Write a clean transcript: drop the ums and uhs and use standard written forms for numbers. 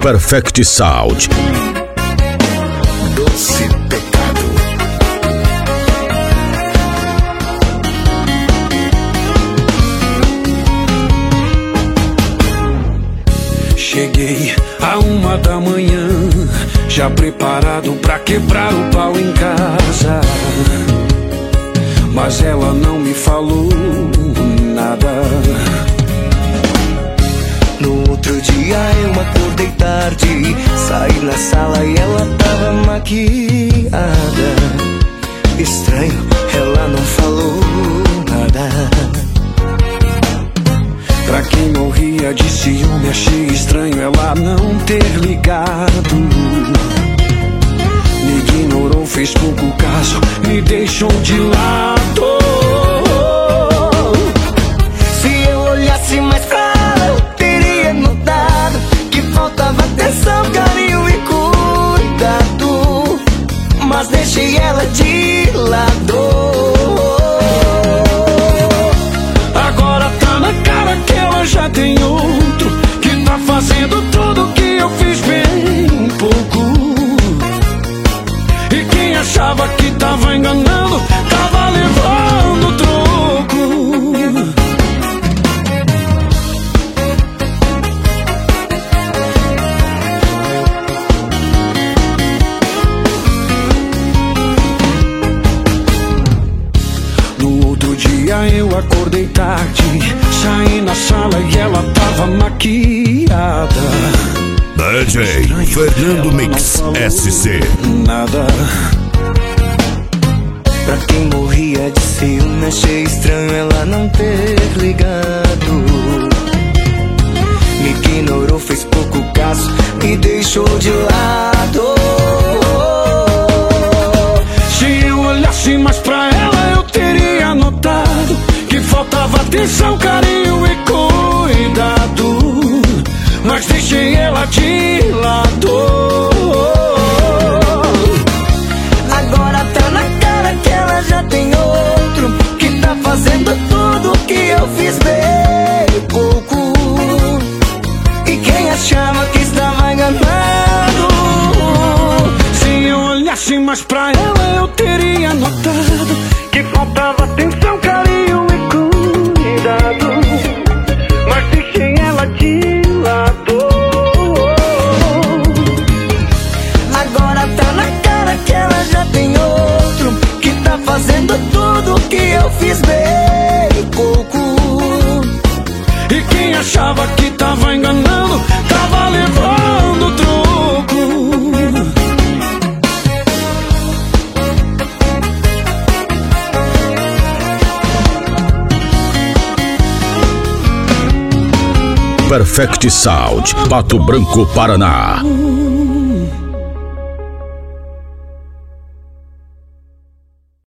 Perfect Sound. Doce pecado. Cheguei à 1 da manhã, já preparado pra quebrar o pau em casa. Mas ela não me falou nada. No outro dia eu acordei tarde, saí na sala e ela tava maquiada. Estranho, ela não falou nada. Pra quem morria de ciúme, achei estranho ela não ter ligado. Me ignorou, fez pouco caso, me deixou de lado. Se eu olhasse mais pra ela, eu teria notado que faltava atenção, carinho e cuidado. Mas deixei ela de lado. Agora tá na cara que ela já tem outro, que tá fazendo tudo que eu fiz bem pouco. E quem achava que tava enganando, tava levando troco. No outro dia eu acordei tarde, saí na sala e ela tava maquiada. DJ Fernando Mix SC. Nada. Pra quem morria de ciúme, achei estranho ela não ter ligado. Me ignorou, fez pouco caso, me deixou de lado. Se eu olhasse mais pra ela, eu teria notado que faltava atenção, carinho e cuidado. Mas deixei ela de lado. Agora tá na cara que ela já tem outro, que tá fazendo tudo que eu fiz bem pouco. E quem achava que estava enganado, Se eu olhasse mais pra ela, eu teria notado que faltava atenção, carinho e cuidado. Mas deixei ela de lado. agora tá na cara que ela já tem outro, que tá fazendo tudo que eu fiz bem pouco. E quem achava que tava enganando, tava levando troco. Perfect Sound, Pato Branco, Paraná.